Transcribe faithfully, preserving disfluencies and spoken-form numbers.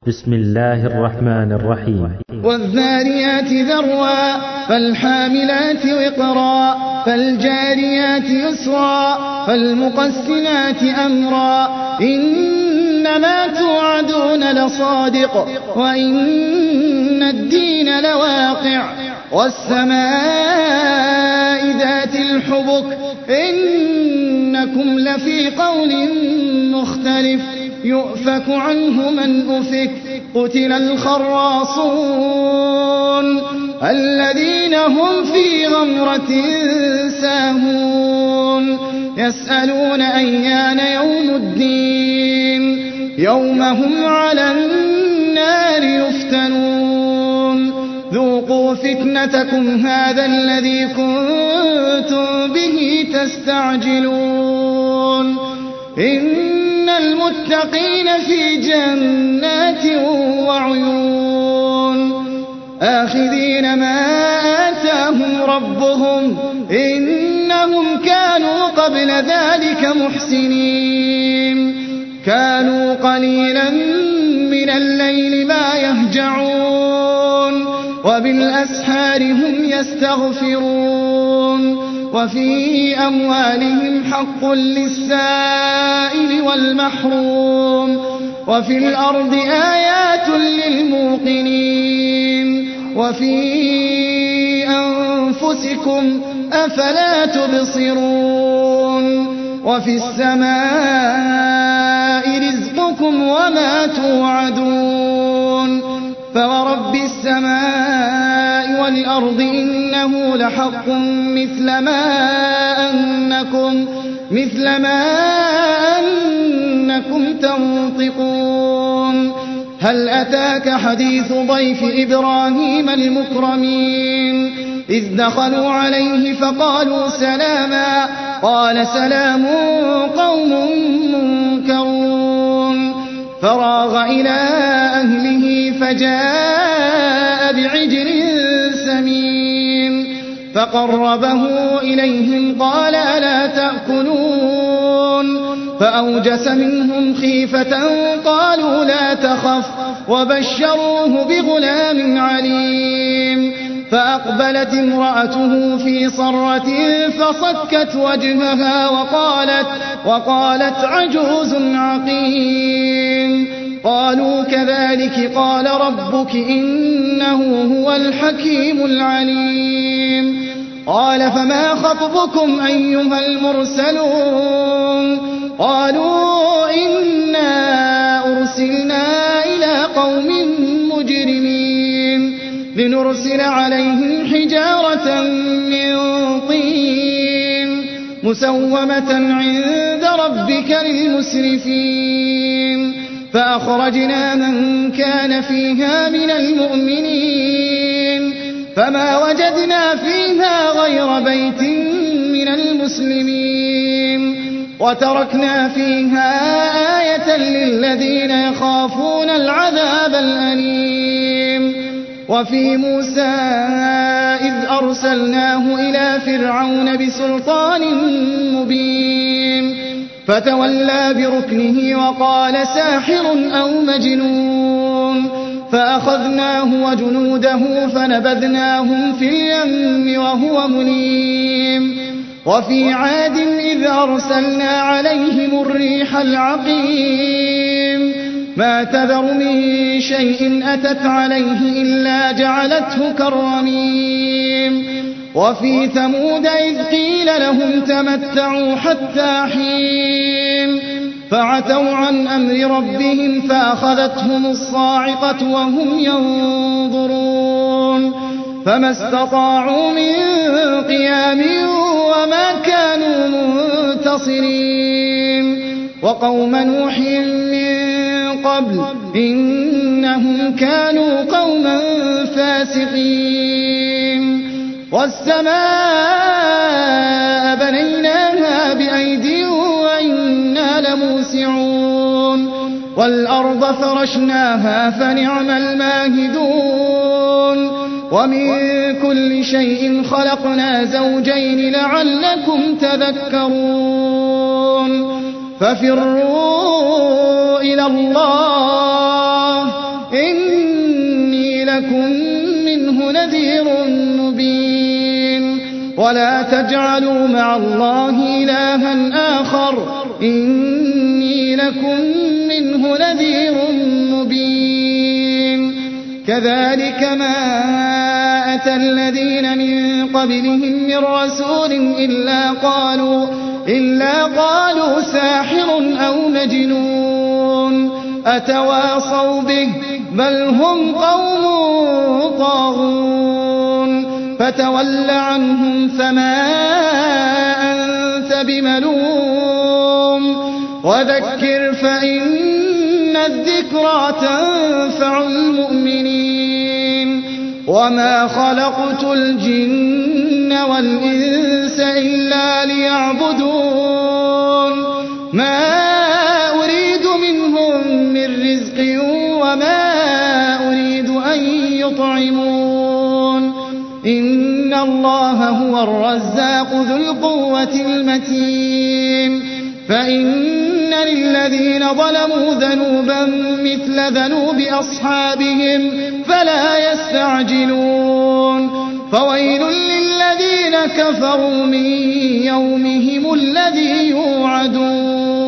بسم الله الرحمن الرحيم. والذاريات ذروا فالحاملات وقرا فالجاريات يسرا فالمقسمات أمرا إنما توعدون لصادق وإن الدين لواقع والسماء ذات الحبك إنكم لفي قول مختلف يؤفك عنه من أفك قتل الخراصون الذين هم في غمرة ساهون يسألون أيان يوم الدين يوم هم على النار يفتنون ذوقوا فتنتكم هذا الذي كنتم به تستعجلون إن المتقين في جنات وعيون آخذين ما آتاهم ربهم إنهم كانوا قبل ذلك محسنين كانوا قليلا من الليل ما يهجعون وبالأسحار هم يستغفرون وفي أموالهم حق للسائل والمحروم وفي الأرض آيات للموقنين وفي أنفسكم أفلا تبصرون وفي السماء رزقكم وما توعدون فورب السماء والأرض إنه لحق مثل ما أنكم مثل ما أنكم تنطقون هل أتاك حديث ضيف إبراهيم المكرمين إذ دخلوا عليه فقالوا سلاما قال سلام قوم منكرون فراغ إلى أهله فجاء بعجل سمين فقربه إليهم قال ألا تأكلون فأوجس منهم خيفة قالوا لا تخف وبشروه بغلام عليم فأقبلت امرأته في صرة فصكت وجهها وقالت, وقالت عجوز عقيم قالوا كذلك قال ربك إنه هو الحكيم العليم قال فما خطبكم أيها المرسلون قالوا إنا أرسلنا إلى قوم مجرمين لنرسل عليهم حجارة من طين مسومة عند ربك للمسرفين فأخرجنا من كان فيها من المؤمنين فما وجدنا فيها غير بيت من المسلمين وتركنا فيها آية للذين يخافون العذاب الأليم وفي موسى إذ أرسلناه إلى فرعون بسلطان مبين فتولى بركنه وقال ساحر أو مجنون فأخذناه وجنوده فنبذناهم في اليم وهو مليم وفي عاد إذ أرسلنا عليهم الريح العقيم ما تذر من شيء أتت عليه إلا جعلته كالرميم وفي ثمود إذ قيل لهم تمتعوا حتى حين فعتوا عن أمر ربهم فأخذتهم الصاعقة وهم ينظرون فما استطاعوا من قيام وما كانوا منتصرين وقوم نوح من قبل إنهم كانوا قوما فاسقين والسماء بنيناها بأيدي وإنا لموسعون والأرض فرشناها فنعم الماهدون ومن كل شيء خلقنا زوجين لعلكم تذكرون ففروا إلى الله لكم منه نذير مبين ولا تجعلوا مع الله إلها آخر إني لكم منه نذير مبين كذلك ما أتى الذين من قبلهم من رسول إلا قالوا, إلا قالوا ساحر أو مجنون أتواصوا به بل هم قوم طاغون فتول عنهم فما أنت بملوم وذكر فإن الذكرى تنفع المؤمنين وما خلقت الجن والإنس إلا ليعبدون ما أريد منهم من رزق وما أريد أن يطعمون إن الله هو الرزاق ذو القوة المتين فإن للذين ظلموا ذنوبا مثل ذنوب أصحابهم فلا يستعجلون فويل للذين كفروا من يومهم الذي يوعدون